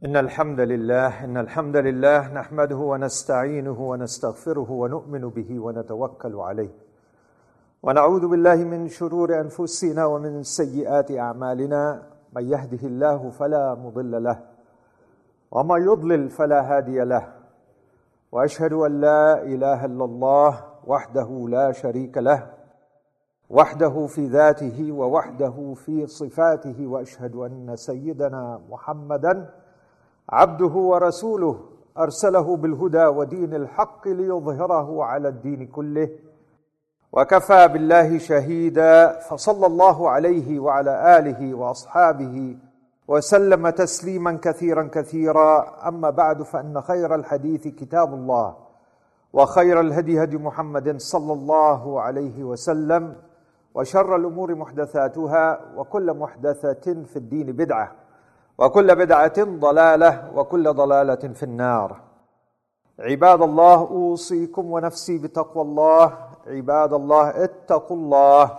إن الحمد لله نحمده ونستعينه ونستغفره ونؤمن به ونتوكل عليه ونعوذ بالله من شرور أنفسنا ومن سيئات أعمالنا. من يهده الله فلا مضل له ومن يضلل فلا هادي له، وأشهد أن لا إله إلا الله وحده لا شريك له، وحده في ذاته ووحده في صفاته، وأشهد أن سيدنا محمدًا عبده ورسوله أرسله بالهدى ودين الحق ليظهره على الدين كله، وكفى بالله شهيدا. فصلى الله عليه وعلى آله وأصحابه وسلم تسليما كثيرا كثيرا. أما بعد، فإن خير الحديث كتاب الله، وخير الهدي هدي محمد صلى الله عليه وسلم، وشر الأمور محدثاتها، وكل محدثة في الدين بدعة، وكل بدعة ضلالة، وكل ضلالة في النار. عباد الله، أوصيكم ونفسي بتقوى الله. عباد الله، اتقوا الله.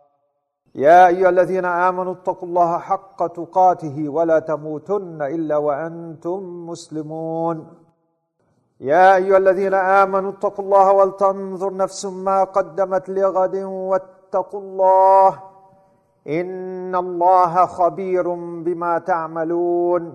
يا أيها الذين آمنوا اتقوا الله حق تقاته ولا تموتن إلا وأنتم مسلمون. يا أيها الذين آمنوا اتقوا الله ولتنظر نفس ما قدمت لغد واتقوا الله، إن الله خبير بما تعملون.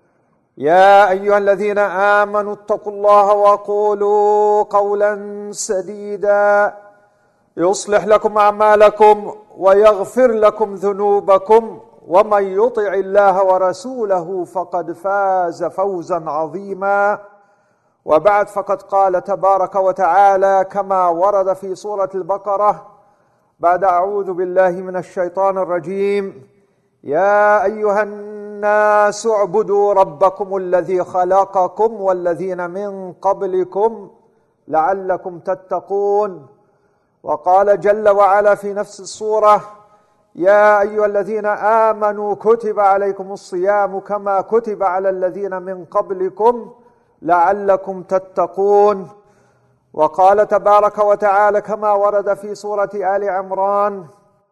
يا أيها الذين آمنوا اتقوا الله وقولوا قولا سديدا يصلح لكم أعمالكم ويغفر لكم ذنوبكم، ومن يطع الله ورسوله فقد فاز فوزا عظيما. وبعد، فقد قال تبارك وتعالى كما ورد في سورة البقرة بعد أعوذ بالله من الشيطان الرجيم: يا أيها الناس اعبدوا ربكم الذي خلقكم والذين من قبلكم لعلكم تتقون. وقال جل وعلا في نفس السورة: يا أيها الذين آمنوا كتب عليكم الصيام كما كتب على الذين من قبلكم لعلكم تتقون. وقال تبارك وتعالى كما ورد في سورة آل عمران: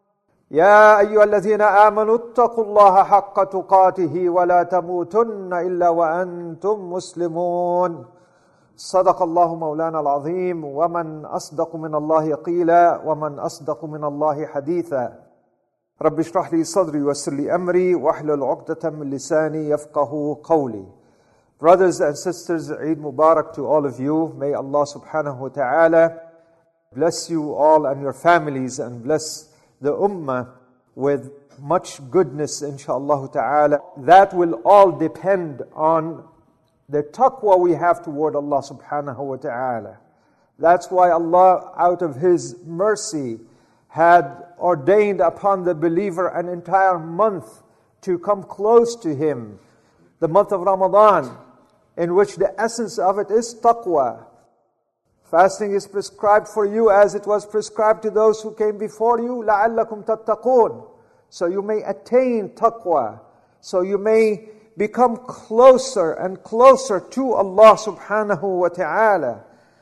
يا أيها الذين آمنوا اتقوا الله حق تقاته ولا تموتن إلا وأنتم مسلمون. صدق الله مولانا العظيم، ومن أصدق من الله قيلا، ومن أصدق من الله حديثا. رب اشرح لي صدري ويسر لي أمري واحلل عقدة من لساني يفقهوا قولي. Brothers and sisters, Eid Mubarak to all of you. May Allah subhanahu wa ta'ala bless you all and your families, and bless the ummah with much goodness, inshaAllah ta'ala. That will all depend on the taqwa we have toward Allah subhanahu wa ta'ala. That's why Allah, out of His mercy, had ordained upon the believer an entire month to come close to Him, the month of Ramadan, in which the essence of it is taqwa. Fasting is prescribed for you as it was prescribed to those who came before you, لَعَلَّكُمْ تَتَّقُونَ. So you may attain taqwa, so you may become closer and closer to Allah subhanahu wa ta'ala.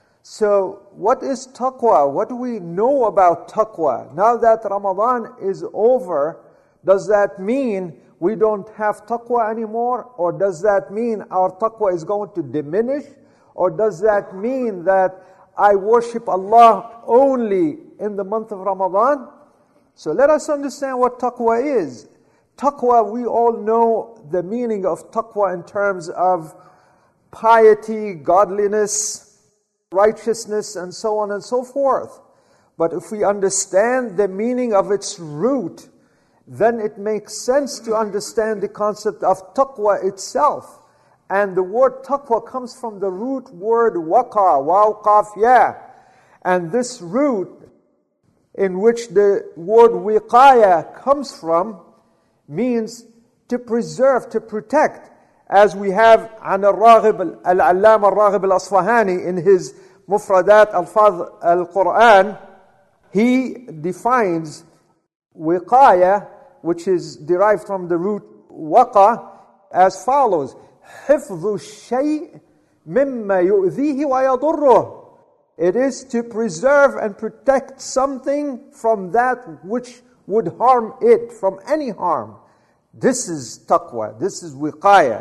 So what is taqwa? What do we know about taqwa? Now that Ramadan is over, does that mean we don't have taqwa anymore? Or does that mean our taqwa is going to diminish? Or does that mean that I worship Allah only in the month of Ramadan? So let us understand what taqwa is. Taqwa, we all know the meaning of taqwa in terms of piety, godliness, righteousness, and so on and so forth. But if we understand the meaning of its root, then it makes sense to understand the concept of taqwa itself. And the word taqwa comes from the root word waqa, waw, qaf, ya. And this root, in which the word wiqaya comes from, means to preserve, to protect. As we have an al-Raghib, al-Allam al-Raghib al-Asfahani in his Mufradat al-Fadh al-Quran, he defines wiqaya, which is derived from the root waqa, as follows: حِفْظُ الشَّيْءِ مِمَّا يُؤْذِيهِ وَيَضُرُّهُ. It is to preserve and protect something from that which would harm it, from any harm. This is taqwa, this is wiqaya.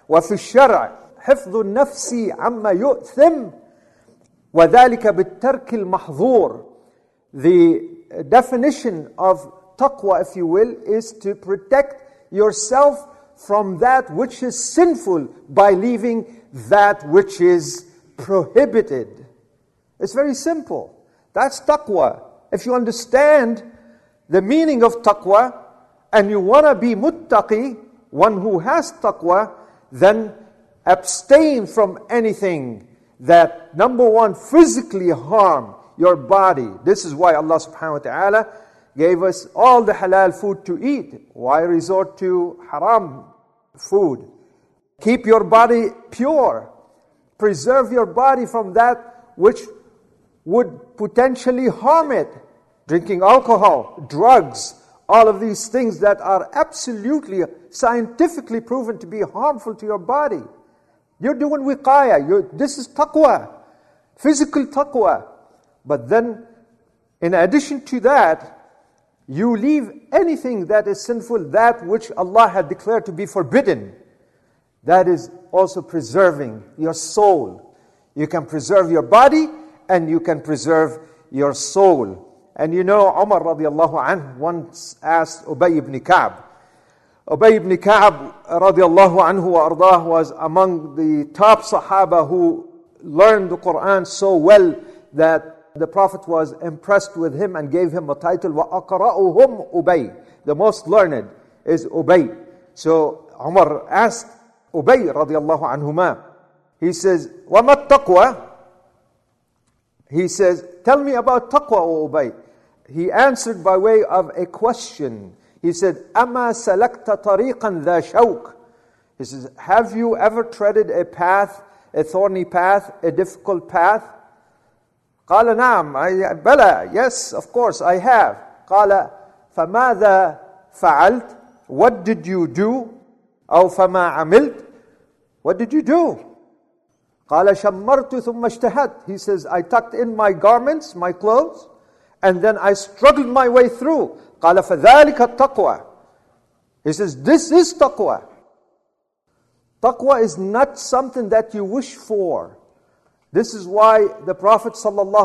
وفي الشرع حفظ النفس عما يؤثم وذلك بالترك المحظور. The definition of taqwa, if you will, is to protect yourself from that which is sinful by leaving that which is prohibited. It's very simple. That's taqwa. If you understand the meaning of taqwa and you want to be muttaqi, one who has taqwa, then abstain from anything that, number one, physically harm your body. This is why Allah subhanahu wa ta'ala gave us all the halal food to eat. Why resort to haram food? Keep your body pure. Preserve your body from that which would potentially harm it. Drinking alcohol, drugs, all of these things that are absolutely scientifically proven to be harmful to your body. You're doing wiqaya. This is taqwa, physical taqwa. But then, in addition to that, you leave anything that is sinful, that which Allah had declared to be forbidden. That is also preserving your soul. You can preserve your body and you can preserve your soul. And you know, Umar radiallahu anhu once asked Ubay ibn Ka'b. Ubay ibn Ka'b radiallahu anhu wa ardah was among the top Sahaba who learned the Quran so well that the Prophet was impressed with him and gave him a title, وَأَقْرَأُهُمْ Ubay. The most learned is Ubay. So Umar asked Ubay radiallahu anhuma, he says, وَمَا التَّقْوَى? He says, tell me about taqwa, O Ubay. He answered by way of a question. He said, أَمَا سَلَكْتَ طَرِيقًا ذَا شَوْكٍ? He says, have you ever treaded a path, a thorny path, a difficult path? قال نعم, بلى, yes, of course, I have. قال فماذا فعلت? What did you do? أو فما عملت? What did you do? قال شمرت ثم اجتهدت. He says, I tucked in my garments, my clothes, and then I struggled my way through. قال فذلك التقوى. He says, this is taqwa. Taqwa is not something that you wish for. This is why the Prophet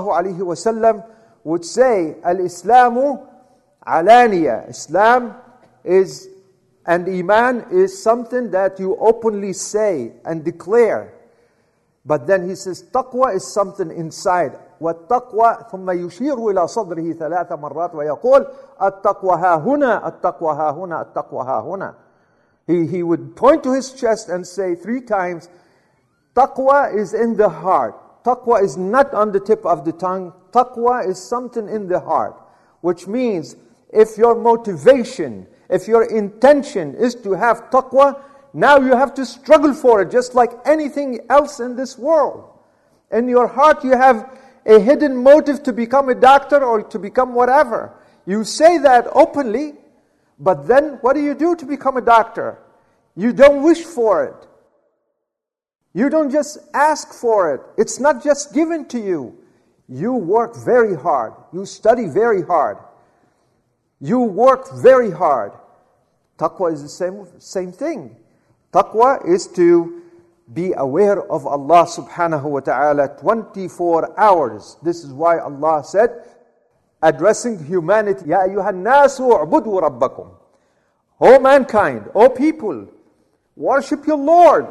ﷺ would say, Al-Islamu alaniya. Islam is, and Iman is something that you openly say and declare. But then he says, taqwa is something inside. وَالتَّقْوَى ثُمَّ يُشِيرُ إِلَى صَدْرِهِ ثَلَاثَ مَرَّاتٍ وَيَقُولُ التَّقْوَى هَا هُنَا التَّقْوَى هَا هُنَا التَّقْوَى هَا هُنَا. He would point to his chest and say 3 times, taqwa is in the heart. Taqwa is not on the tip of the tongue. Taqwa is something in the heart. Which means, if your motivation, if your intention is to have taqwa, now you have to struggle for it, just like anything else in this world. In your heart you have a hidden motive to become a doctor or to become whatever. You say that openly, but then what do you do to become a doctor? You don't wish for it. You don't just ask for it. It's not just given to you. You work very hard. You study very hard. You work very hard. Taqwa is the same thing. Taqwa is to be aware of Allah subhanahu wa ta'ala 24 hours. This is why Allah said, addressing humanity, Ya ayyuhan nasu u'budu rabbakum. O mankind, O people, worship your Lord.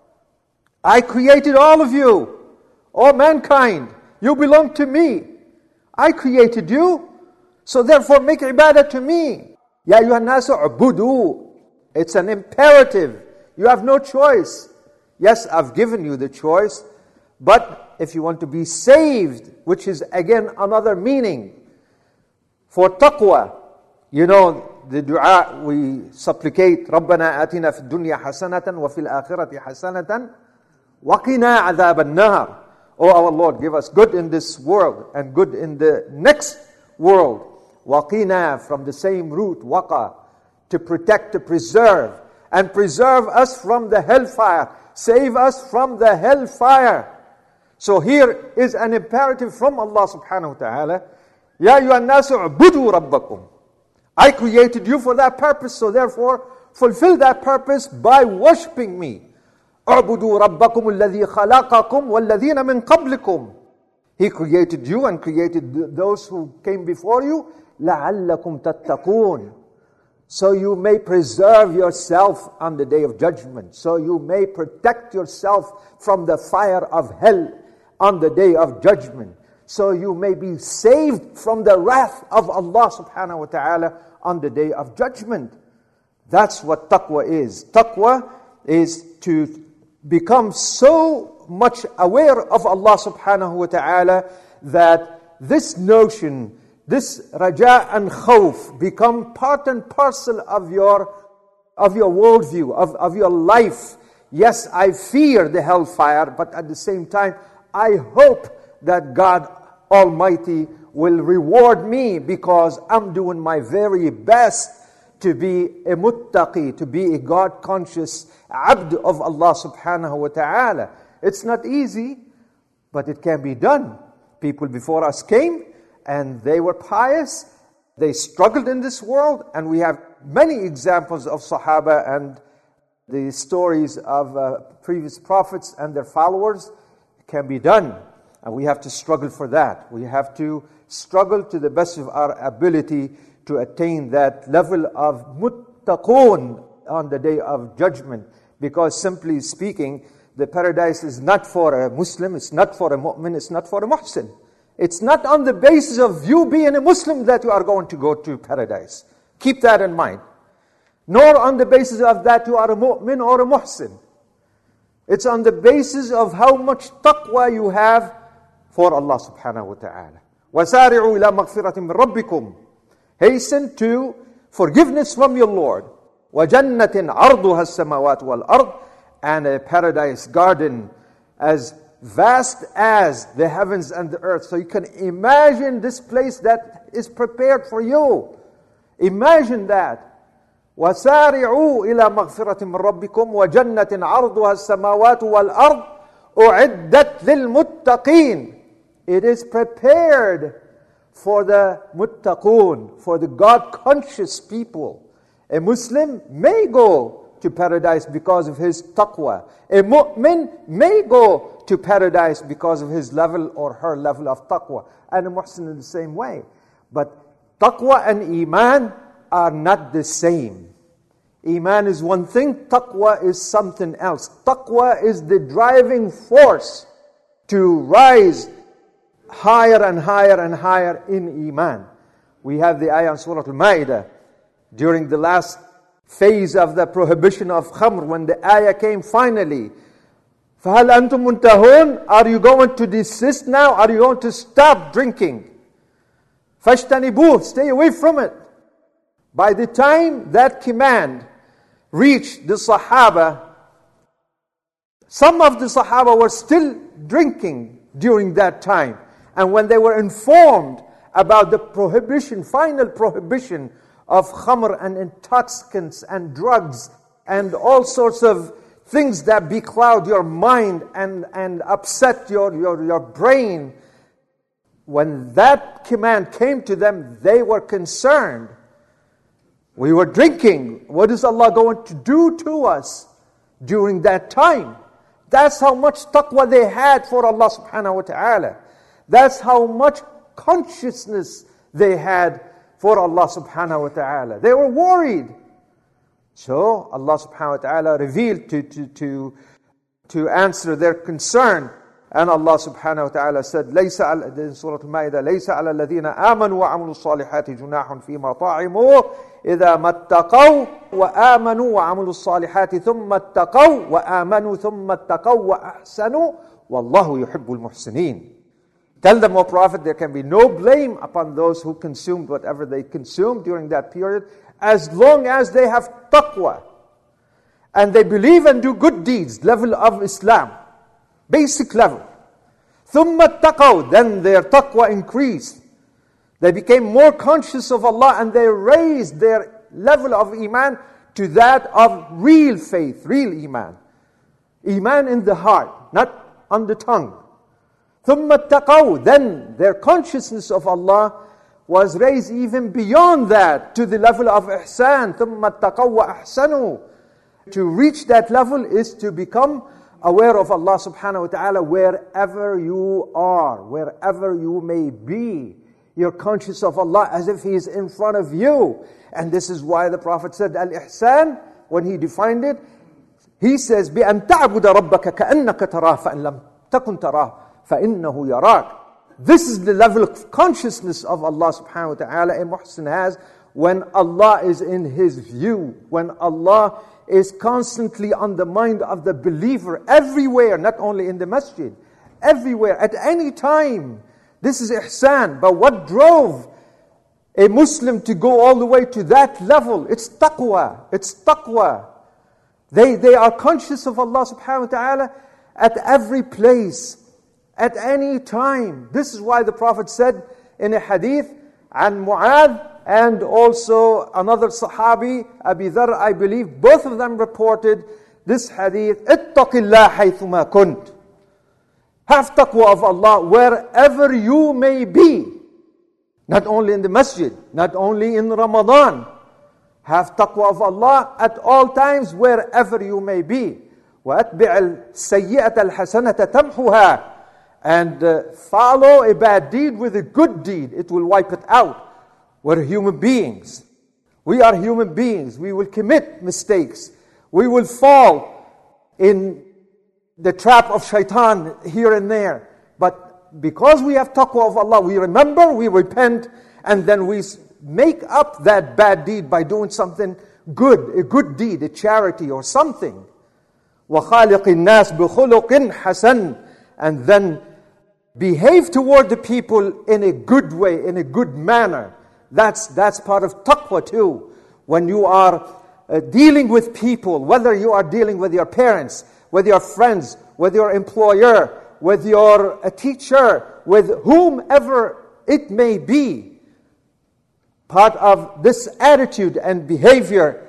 I created all of you. O mankind, you belong to me. I created you, so therefore make ibadah to me. Ya ayyuhan nasu u'budu. It's an imperative. You have no choice. Yes, I've given you the choice, but if you want to be saved, which is again another meaning for taqwa, you know, the dua we supplicate, رَبَّنَا آتِنَا فِي الدُّنْيَا حَسَنَةً وَفِي الْآخِرَةِ حَسَنَةً وَقِنَا عَذَابَ النَّارِ. Oh our Lord, give us good in this world and good in the next world. وَقِنَا, from the same root, waqa, to protect, to preserve, and preserve us from the hellfire. Save us from the hellfire. So here is an imperative from Allah subhanahu wa ta'ala. Ya ayyuhan nasu u'budu rabbakum. I created you for that purpose, so therefore fulfill that purpose by worshipping me. اعبدوا ربكم الذي خلقكم والذين من قبلكم. He created you and created those who came before you. لعلكم تتقون. So you may preserve yourself on the day of judgment. So you may protect yourself from the fire of hell on the day of judgment. So you may be saved from the wrath of Allah subhanahu wa ta'ala on the day of judgment. That's what taqwa is. Taqwa is to become so much aware of Allah subhanahu wa ta'ala that this notion, this raja and khawf become part and parcel of your worldview, of your life. Yes, I fear the hellfire, but at the same time, I hope that God Almighty will reward me because I'm doing my very best to be a muttaqi, to be a God-conscious abd of Allah subhanahu wa ta'ala. It's not easy, but it can be done. People before us came and they were pious. They struggled in this world, and we have many examples of Sahaba and the stories of previous prophets and their followers. It can be done, and we have to struggle for that. We have to struggle to the best of our ability to attain that level of muttaqun on the day of judgment. Because simply speaking, the paradise is not for a Muslim, it's not for a mu'min, it's not for a muhsin. It's not on the basis of you being a Muslim that you are going to go to paradise. Keep that in mind. Nor on the basis of that you are a mu'min or a muhsin. It's on the basis of how much taqwa you have for Allah subhanahu wa ta'ala. وَسَارِعُوا إِلَى مَغْفِرَةٍ مِّن رَبِّكُمْ. Hasten to forgiveness from your Lord. وَجَنَّةٍ عَرْضُهَا السَّمَاوَاتُ وَالْأَرْضُ. And a paradise garden as vast as the heavens and the earth. So you can imagine this place that is prepared for you. Imagine that. وَسَارِعُوا إِلَى مَغْفِرَةٍ مِّن رَبِّكُمْ وَجَنَّةٍ عَرْضُهَا السَّمَاوَاتُ وَالْأَرْضُ أُعِدَّتْ لِلْمُتَّقِينَ. It is prepared for the muttaqun, for the God-conscious people. A Muslim may go to paradise because of his taqwa. A mu'min may go to paradise because of his level or her level of taqwa. And a muhsin in the same way. But taqwa and iman are not the same. Iman is one thing, taqwa is something else. Taqwa is the driving force to rise higher and higher and higher in iman. We have the ayah in Surah Al-Ma'idah during the last phase of the prohibition of khamr, when the ayah came finally. فَهَلْ أَنْتُمْ مُنْتَهُونَ. Are you going to desist now? Are you going to stop drinking? فَاشْتَنِبُوهُ. Stay away from it. By the time that command reached the Sahaba, some of the Sahaba were still drinking during that time. And when they were informed about the prohibition, final prohibition of khamr and intoxicants and drugs and all sorts of things that becloud your mind and upset your brain, when that command came to them, they were concerned. We were drinking. What is Allah going to do to us during that time? That's how much taqwa they had for Allah subhanahu wa ta'ala. That's how much consciousness they had for Allah subhanahu wa ta'ala. They were worried. So Allah subhanahu wa ta'ala revealed to answer their concern. And Allah subhanahu wa ta'ala said, in Surah Al-Ma'idah, لَيْسَ عَلَى الَّذِينَ آمَنُوا وَعَمِلُوا الصَّالِحَاتِ جُنَاحٌ فِيمَا طَعِمُوا إِذَا مَا اتَّقَوْا وَآمَنُوا وَعَمِلُوا الصَّالِحَاتِ ثُمَّ اتَّقَوْا وَآمَنُوا ثُمَّ اتَّقَوْا وَأَحْسَنُوا وَاللَّهُ يُحِبُّ الْمُحْسِنِينَ. Tell them, O Prophet, there can be no blame upon those who consumed whatever they consumed during that period, as long as they have taqwa and they believe and do good deeds, level of Islam, basic level. ثُمَّ اتَّقَوْا. Then their taqwa increased. They became more conscious of Allah and they raised their level of iman to that of real faith, real iman. Iman in the heart, not on the tongue. ثُمَّ اتَّقَوْا. Then their consciousness of Allah was raised even beyond that to the level of ihsan. ثُمَّ اتَّقَوْا وَأَحْسَنُوا. To reach that level is to become aware of Allah subhanahu wa ta'ala wherever you are, wherever you may be. You're conscious of Allah as if He is in front of you. And this is why the Prophet said, Al-Ihsan, when he defined it, he says, بِأَن تَعْبُدَ رَبَّكَ كَأَنَّكَ تَرَاهُ فَإِن لَمْ تَكُنْ تَرَاهُ فَإِنَّهُ يَرَاكَ. This is the level of consciousness of Allah subhanahu wa ta'ala a muhsin has when Allah is in his view, when Allah is constantly on the mind of the believer everywhere, not only in the masjid, everywhere, at any time. This is ihsan. But what drove a Muslim to go all the way to that level? It's taqwa. It's taqwa. They are conscious of Allah subhanahu wa ta'ala at every place, at any time. This is why the Prophet said in a hadith, and Mu'adh, and also another Sahabi, Abi Dharr, I believe, both of them reported this hadith, اتَّقِ اللَّهَ حَيْثُمَا كُنْتَ. Have taqwa of Allah wherever you may be. Not only in the masjid, not only in Ramadan. Have taqwa of Allah at all times, wherever you may be. وَأَتْبِعَ السَّيِّئَةَ الْحَسَنَةَ تَمْحُهَا. And follow a bad deed with a good deed. It will wipe it out. We're human beings. We are human beings. We will commit mistakes. We will fall in the trap of shaitan here and there. But because we have taqwa of Allah, we remember, we repent, and then we make up that bad deed by doing something good, a good deed, a charity or something. وَخَالِقِ النَّاسِ بِخُلُقٍ حَسَنٍ. And then behave toward the people in a good way, in a good manner. That's part of taqwa too. When you are dealing with people, whether you are dealing with your parents, with your friends, with your employer, with your teacher, with whomever it may be, part of this attitude and behavior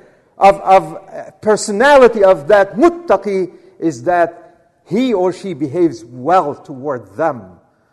of personality of that muttaqi is that he or she behaves well toward them.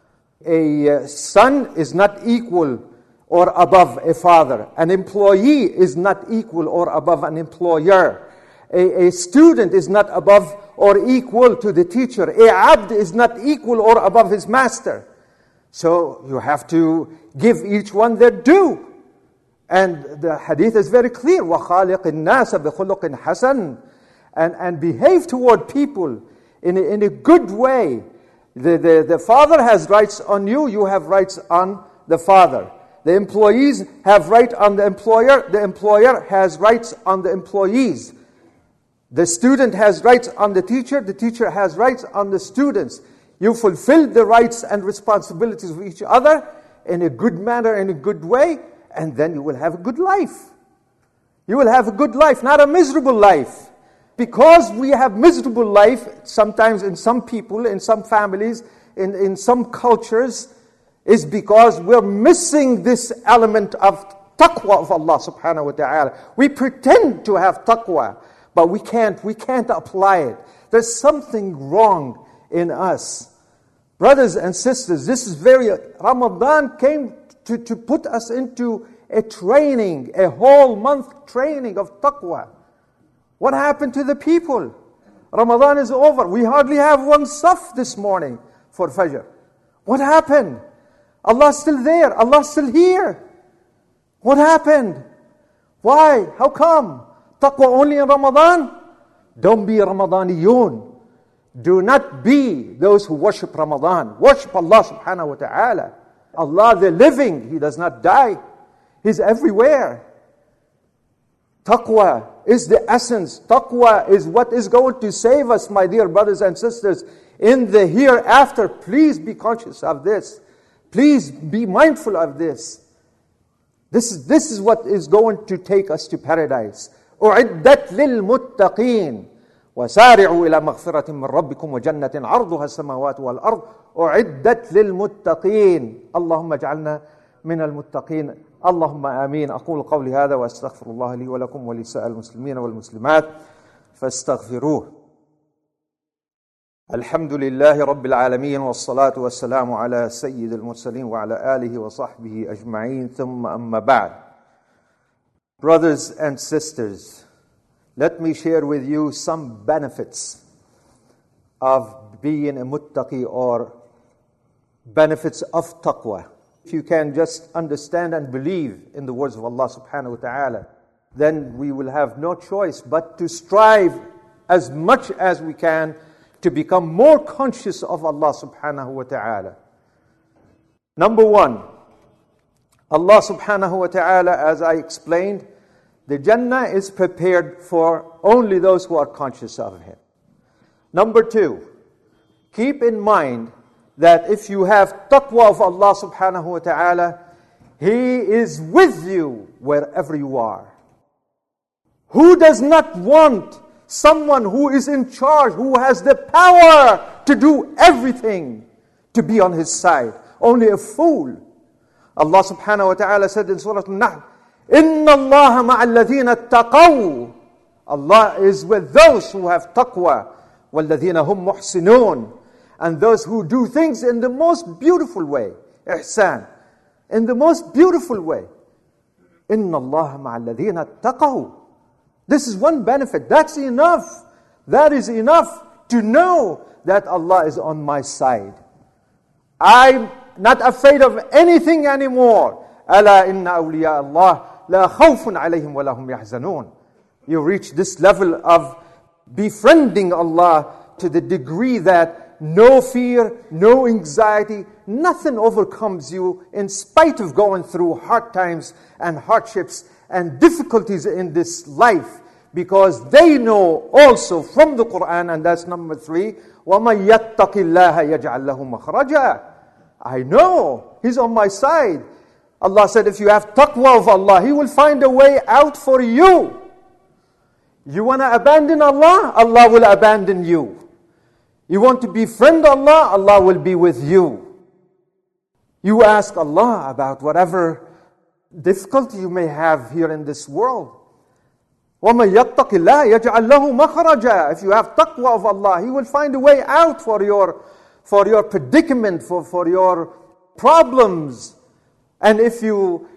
A son is not equal or above a father. An employee is not equal or above an employer. A student is not above or equal to the teacher. A abd is not equal or above his master. So you have to give each one their due. And the hadith is very clear. وَخَالِقِ النَّاسَ بِخُلُقٍ حَسَنٍ. And behave toward people in a good way. The father has rights on you, you have rights on the father. The employees have right on the employer has rights on the employees. The student has rights on the teacher has rights on the students. You fulfill the rights and responsibilities of each other in a good manner, in a good way, and then you will have a good life. You will have a good life, not a miserable life. Because we have miserable life, sometimes in some people, in some families, in some cultures, is because we're missing this element of taqwa of Allah subhanahu wa ta'ala. We pretend to have taqwa, but we can't apply it. There's something wrong in us. Brothers and sisters, this is Ramadan came to put us into a training, a whole month training of taqwa. What happened to the people? Ramadan is over. We hardly have one saf this morning for Fajr. What happened? Allah's still there. Allah's still here. What happened? Why? How come? Taqwa only in Ramadan? Don't be Ramadaniyun. Do not be those who worship Ramadan. Worship Allah subhanahu wa ta'ala. Allah the living, He does not die. He's everywhere. Taqwa is the essence. Taqwa is what is going to save us, my dear brothers and sisters, in the hereafter. Please be conscious of this. Please be mindful of this. This is what is going to take us to paradise. أُعِدَّتْ لِلْمُتَّقِينَ وَسَارِعُوا إِلَى مَغْفِرَةٍ مِّن رَبِّكُمْ وَجَنَّةٍ عَرْضُهَا السَّمَاوَاتُ وَالْأَرْضُ أُعِدَّتْ لِلْمُتَّقِينَ اللهم اجعلنا من المتقين اللهم آمين. أقول قولي هذا وأستغفر الله لي ولكم ولسائر المسلمين والمسلمات فاستغفروه. الحمد لله رب العالمين والصلاة والسلام على سيد المرسلين وعلى آله وصحبه أجمعين ثم أما بعد. Brothers and sisters, let me share with you some benefits of being a muttaqi or benefits of taqwa. If you can just understand and believe in the words of Allah subhanahu wa ta'ala, then we will have no choice but to strive as much as we can to become more conscious of Allah subhanahu wa ta'ala. Number one, Allah subhanahu wa ta'ala, as I explained, the Jannah is prepared for only those who are conscious of Him. Number two, keep in mind that if you have taqwa of Allah subhanahu wa ta'ala, He is with you wherever you are. Who does not want someone who is in charge, who has the power to do everything, to be on his side? Only a fool. Allah subhanahu wa ta'ala said in Surah Al-Nahl, إِنَّ اللَّهَ مَعَ الَّذِينَ اتَّقَوْا. Allah is with those who have taqwa. وَالَّذِينَ هُمْ مُحْسِنُونَ. And those who do things in the most beautiful way. Ihsan. In the most beautiful way. إِنَّ اللَّهَ مَعَ الَّذِينَ اتَّقَوْا. This is one benefit. That's enough. That is enough to know that Allah is on my side. I'm not afraid of anything anymore. أَلَا إِنَّ أَوْلِيَاءَ اللَّهِ لَا خَوْفٌ عَلَيْهِمْ وَلَا هُمْ يَحْزَنُونَ. You reach this level of befriending Allah to the degree that no fear, no anxiety, nothing overcomes you in spite of going through hard times and hardships and difficulties in this life, because they know also from the Quran, and that's number 3, وَمَنْ يَتَّقِ اللَّهَ يَجْعَلْ لَهُ مَخْرَجًا. I know He's on my side. Allah said, if you have taqwa of Allah, He will find a way out for you. You want to abandon Allah? Allah will abandon you. You want to befriend Allah? Allah will be with you. You ask Allah about whatever difficulty you may have here in this world. وَمَنْ يَتَّقِ اللَّهَ يَجْعَلْ لَهُ مَخْرَجًا. If you have taqwa of Allah, He will find a way out for your predicament, for your problems. And if you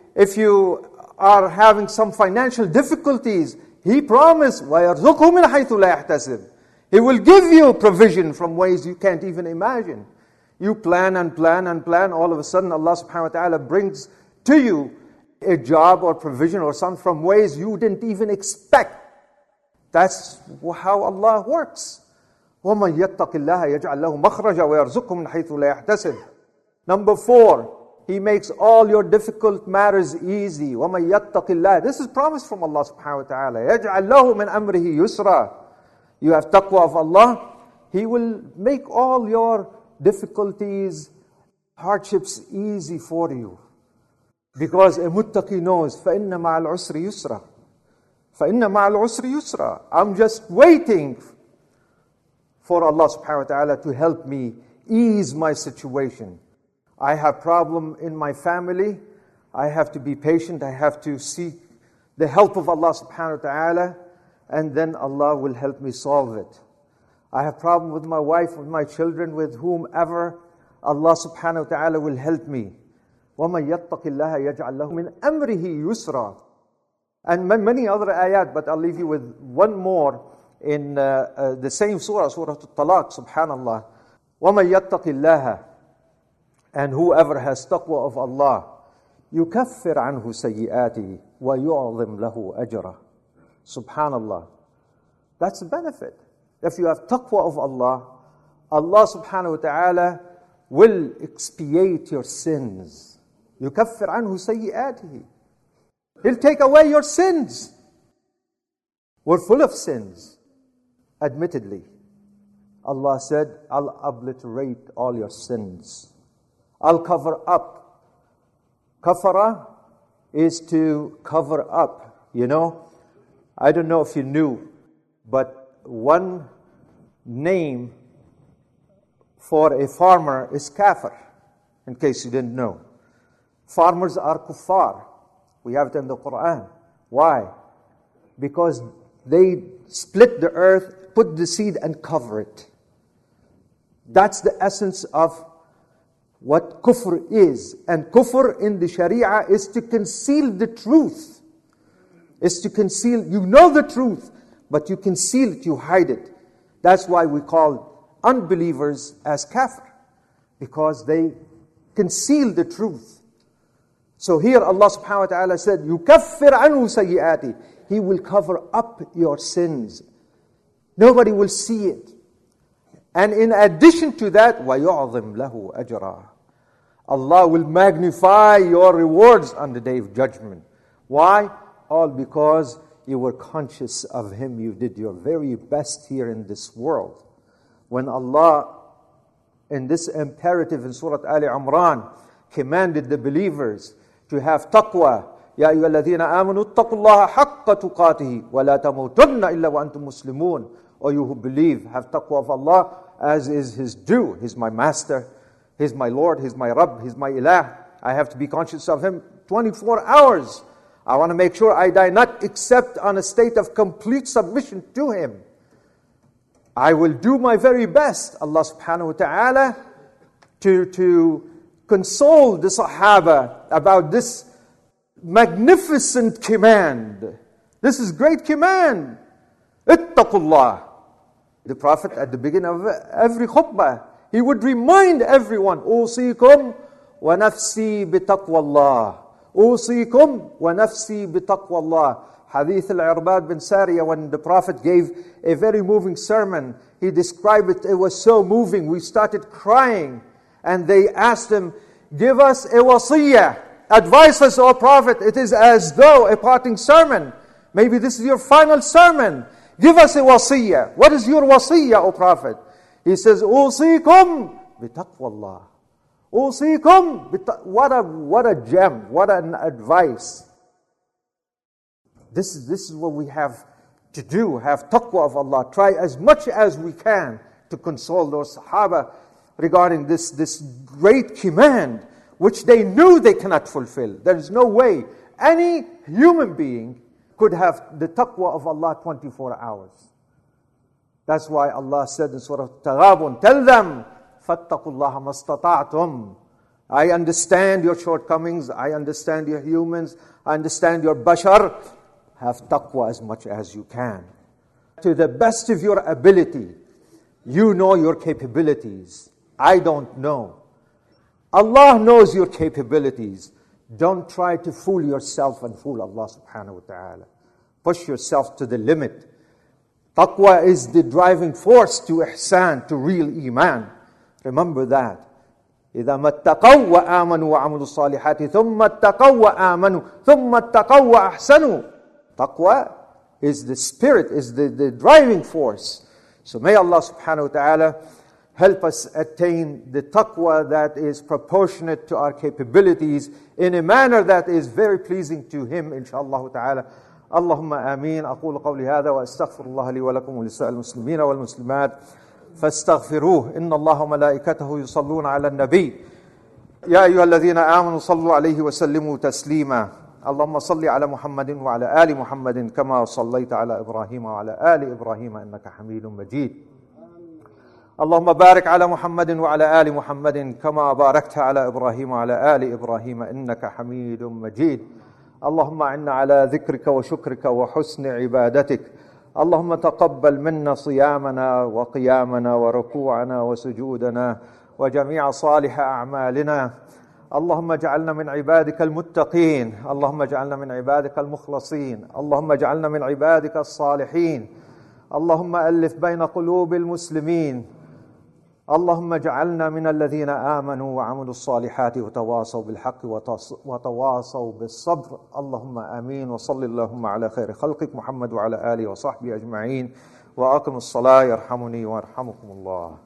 are having some financial difficulties, He promised, وَيَرْزُقْهُ مِنْ حَيْثُ لَا يَحْتَسِبْ. He will give you provision from ways you can't even imagine. You plan and plan and plan, all of a sudden Allah subhanahu wa ta'ala brings to you a job or provision or something from ways you didn't even expect. That's how Allah works. وَمَنْ يَتَّقِ اللَّهَ يَجْعَلْ لَهُ مَخْرَجًا وَيَرْزُقْهُ مِنْ حَيْثُ لَا يَحْتَسِبْ. Number 4, He makes all your difficult matters easy. وَمَنْ يَتَّقِ اللَّهَ. This is promised from Allah subhanahu wa ta'ala. يَجْعَلْ لَهُ مِنْ أَمْرِهِ يُسْرًا. You have taqwa of Allah, He will make all your difficulties, hardships easy for you. Because a muttaqi knows, فَإِنَّ مَعَ الْعُسْرِ يُسْرًا. فَإِنَّ مَعَ الْعُسْرِ يُسْرًا. I'm just waiting for Allah subhanahu wa ta'ala to help me ease my situation. I have problem in my family. I have to be patient. I have to seek the help of Allah subhanahu wa ta'ala, and then Allah will help me solve it. I have problem with my wife, with my children, with whomever. Allah subhanahu wa ta'ala will help me. وَمَنْ يَتَّقِ اللَّهَ يَجْعَلْ لَهُ مِنْ أَمْرِهِ يُسْرًا. And many other ayat, but I'll leave you with one more in the same surah, Surah Al-Talaq, subhanallah. وَمَنْ يَتَّقِ اللَّهَ. And whoever has taqwa of Allah, يُكَفِّرْ عَنْهُ سَيِّئَاتِهِ وَيُعْظِمْ لَهُ أَجْرًا. Subhanallah. That's the benefit. If you have taqwa of Allah, Allah subhanahu wa ta'ala will expiate your sins. يُكَفِّرْ عَنْهُ سَيِّئَاتِهِ. He'll take away your sins. We're full of sins, admittedly. Allah said, I'll obliterate all your sins. I'll cover up. Kafara is to cover up, you know. I don't know if you knew, but one name for a farmer is kafir, in case you didn't know. Farmers are kuffar. We have it in the Quran. Why? Because they split the earth, put the seed and cover it. That's the essence of what kufr is. And kufr in the Sharia is to conceal the truth. Is to conceal, you know the truth, but you conceal it, you hide it. That's why we call unbelievers as kafir, because they conceal the truth. So here Allah subhanahu wa ta'ala said, يُكَفِّرْ عَنْهُ سَيِّئَاتِهِ. He will cover up your sins. Nobody will see it. And in addition to that, وَيُعْظِمْ لَهُ أَجْرًا. Allah will magnify your rewards on the Day of Judgment. Why? All because you were conscious of Him. You did your very best here in this world. When Allah, in this imperative in Surah Ali Imran, commanded the believers to have taqwa, يَا أَيُّهَا الَّذِينَ آمَنُوا اتَّقُوا اللَّهَ حَقَّ تُقَاتِهِ وَلَا تَمُوتُنَّ إِلَّا وَأَنْتُمْ مُسْلِمُونَ. O you who believe, have taqwa of Allah as is His due. He's my master, He's my Lord, He's my Rabb, He's my Ilah. I have to be conscious of Him 24 hours. I want to make sure I die not except on a state of complete submission to Him. I will do my very best, Allah subhanahu wa ta'ala, to console the Sahaba about this magnificent command. This is great command. Ittaqullah. The Prophet at the beginning of every khutbah, he would remind everyone, Usikum wa nafsi bitaqwallah. Usikum wa nafsi bitaqwallah. Hadith al-Irbad bin Sariyah, when the Prophet gave a very moving sermon, he described it, it was so moving, we started crying. And they asked him, give us a wasiyah. Advise us, O Prophet, it is as though a parting sermon. Maybe this is your final sermon. Give us a wasiyah. What is your wasiyah, O Prophet? He says, Usikum bitaqwallah. Usikum what a gem, what an advice. This is what we have to do, have taqwa of Allah. Try as much as we can to console those Sahaba regarding this great command, which they knew they cannot fulfill. There is no way any human being could have the taqwa of Allah 24 hours. That's why Allah said in Surah Taghabun, tell them, فَاتَّقُوا اللَّهَ مَسْتَطَعْتُمْ. I understand your shortcomings, I understand your humans, I understand your bashar. Have taqwa as much as you can. To the best of your ability, you know your capabilities. I don't know. Allah knows your capabilities. Don't try to fool yourself and fool Allah subhanahu wa ta'ala. Push yourself to the limit. Taqwa is the driving force to ihsan, to real iman. Remember that. إِذَا مَا اتَّقَوْا وَآمَنُوا وَعَمِلُوا الصَّالِحَاتِ ثُمَّ اتَّقَوْا وَآمَنُوا ثُمَّ اتَّقَوْا وَأَحْسَنُوا. Taqwa is the spirit, is the driving force. So may Allah subhanahu wa ta'ala help us attain the taqwa that is proportionate to our capabilities in a manner that is very pleasing to Him, inshaAllah ta'ala. Allahumma ameen. أقول قولي هذا وأستغفر الله لي ولكم ولسائر المسلمين والمسلمات فاستغفروه إن الله وملائكته يصلون على النبي يا أيها الذين آمنوا صلوا عليه وسلموا تسليما اللهم صل على محمد وعلى آل محمد كما صليت على إبراهيم وعلى آل إبراهيم إنك حميد مجيد اللهم بارك على محمد وعلى آل محمد كما باركت على إبراهيم وعلى آل إبراهيم إنك حميد مجيد اللهم أعنا على ذكرك وشكرك وحسن عبادتك اللهم تقبل منا صيامنا وقيامنا وركوعنا وسجودنا وجميع صالح أعمالنا اللهم اجعلنا من عبادك المتقين اللهم اجعلنا من عبادك المخلصين اللهم اجعلنا من عبادك الصالحين اللهم ألف بين قلوب المسلمين اللهم اجعلنا من الذين آمنوا وعملوا الصالحات وتواصوا بالحق وتواصوا بالصبر اللهم آمين وصل اللهم على خير خلقك محمد وعلى آله وصحبه أجمعين وأقم الصلاة يرحمني ويرحمكم الله